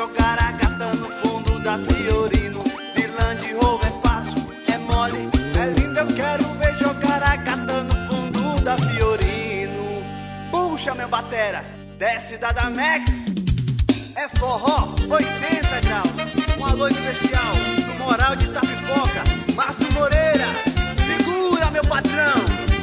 jogar a gata no fundo da Fiorino. De Land Rover é fácil, é mole, é lindo, eu quero ver jogar a gata no fundo da Fiorino. Puxa meu batera, desce da Max. É forró, 80 graus. Um alô especial no Moral de Itapipoca, Márcio Moreira. Segura, meu patrão.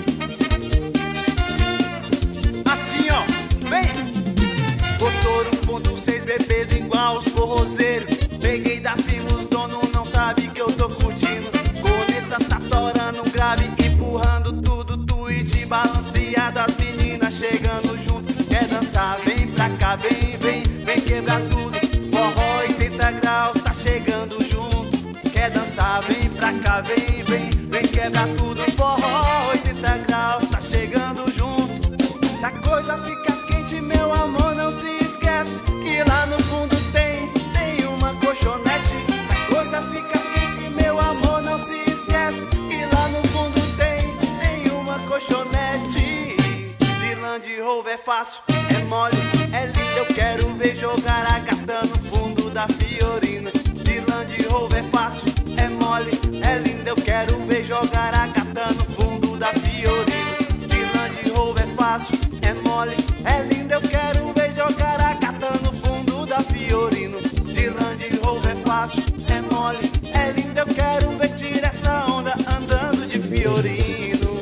Assim, ó, vem. Motor 1.6 bebendo igual os forrozeiros. Peguei da firma, os donos não sabem que eu tô curtindo. Corneta tá torando um grave, empurrando tudo, tweet balanceado. As meninas chegando junto, quer dançar, vem pra cá, vem, vem. Vem quebrar tudo, forró 80 graus, tá chegando junto. Quer dançar, vem pra cá, vem, vem. Vem quebrar tudo, forró 80 graus, tá chegando junto. Se a coisa fica quente, meu amor, não se esquece que lá no fundo tem uma colchonete. Se a coisa fica quente, meu amor, não se esquece que lá no fundo tem uma colchonete. De Land Rover é fácil, é mole, é lindo, eu quero ver jogar a gata no fundo da Fiorino. De Land Rover é fácil, é mole, é lindo, eu quero ver jogar a gata no fundo da Fiorino. De Land Rover é fácil, é mole, é lindo, eu quero ver jogar a gata no fundo da Fiorino. De Land Rover é fácil, é mole, é lindo, eu quero ver tirar essa onda andando de Fiorino.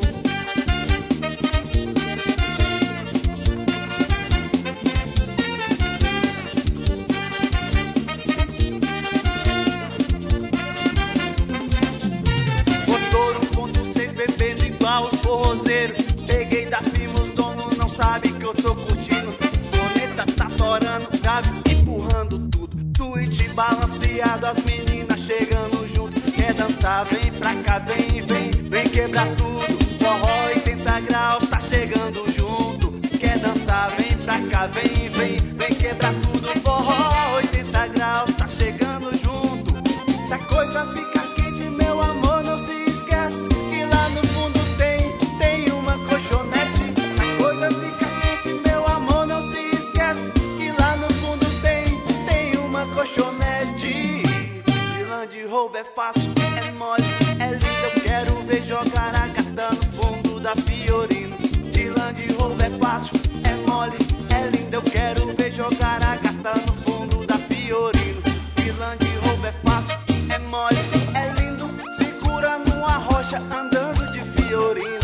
Motor 1.6 bebendo igual os forrozeiros. Peguei da firma, os donos não sabem que eu tô curtindo. Corneta tá torando, grave, empurrando tudo. Tweet balanceado, as meninas chegando junto. Quer dançar, vem pra cá, vem, vem. Vem quebrar tudo, forró 80 graus, tá chegando junto. Quer dançar, vem pra cá, vem, vem. Vem quebrar tudo, forró 80 graus, tá chegando junto. Se a coisa fica quente, meu amor, não se esquece que lá no fundo tem uma colchonete. Se a coisa fica quente, meu amor, não se esquece que lá no fundo tem uma colchonete. De Land Rover é fácil, é mole, é lindo, eu quero ver jogar a gata no fundo da Fiorino. De Land Rover é fácil, é mole, é lindo, eu quero ver jogar a gata no fundo da Fiorino. De Land Rover é fácil, é mole, é lindo, segura numa rocha andando de Fiorino.